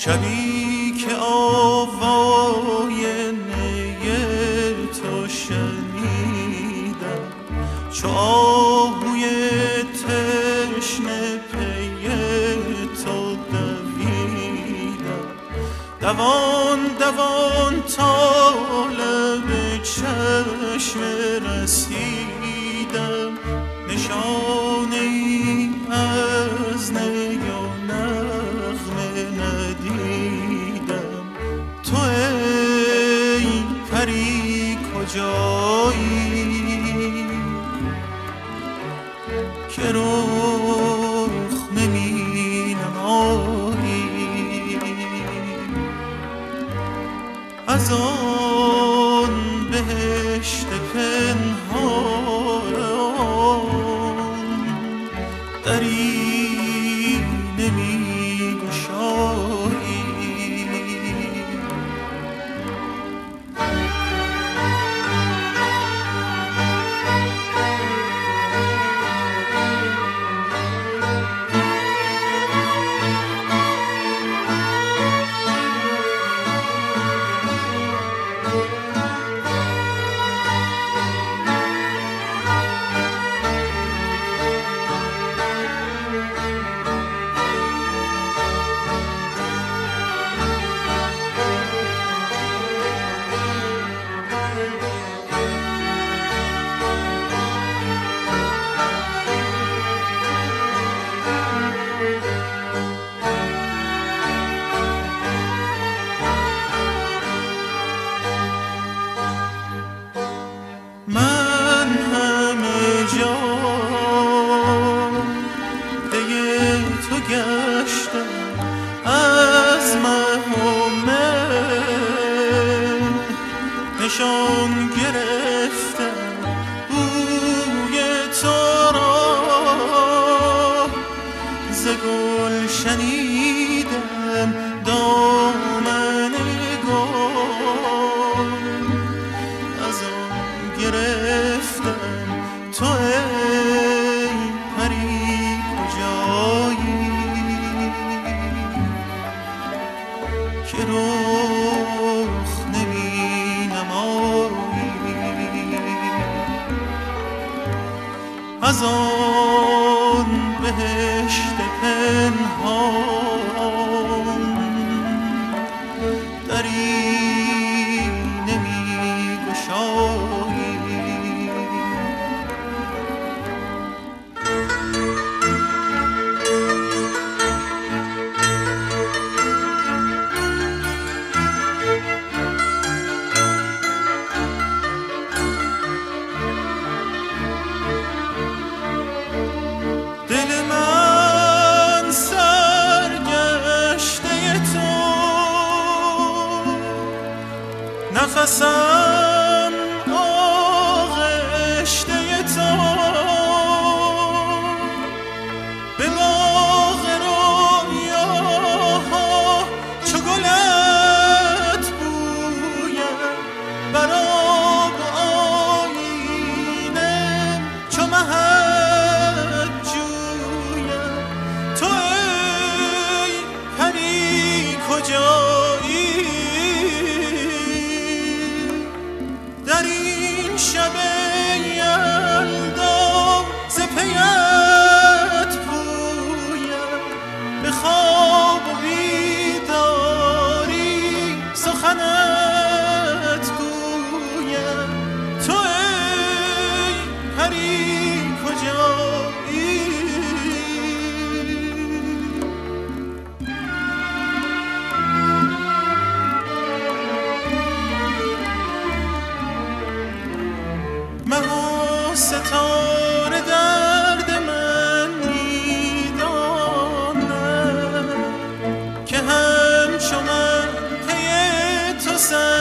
شبی که آوای نی تو شنیدم، چو آهوی تشنه پی تو دویدم. دوان دوان طالب چشم رسیدم، نشانه ای از نی و نغمه ندیدم. تو ای پری کجایی که رخ نمی نمایی؟ از آن بهشت پنهان دری نمی گشایی؟ من همه جا پی تو گشتم، از مه و مه نشان گرفتم بوی تو را. ز گل شنیدم دامن گل، از آن گرفتم. تو ای پری کجایی که رخ نمی نمایی؟ از آن بهشت پنهان دری نمی گشایی؟ دل من سرگشته تو، نفسم آغشته تو. به باغ رویاها چو گلت بویم، بر آب آیینه چو مهت جویم. تو ای پری کجایی در این شب یلدا؟ ز پیت پویم، به خواب و بیداری سخنت گویم. تو ای پری کجایی؟ مه و ستاره درد من میدانند که همچو من پی تو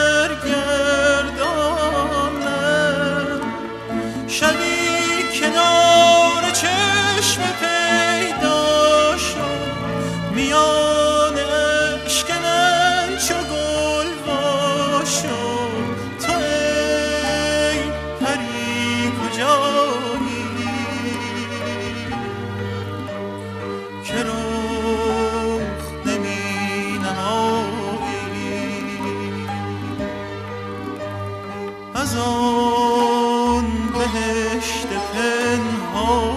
سرگردانند. شبی کنار چشم پیدا شد، میان اشک من چو گل وا شد. تو ای پری کجایی که رخ نمی نمایی؟ ما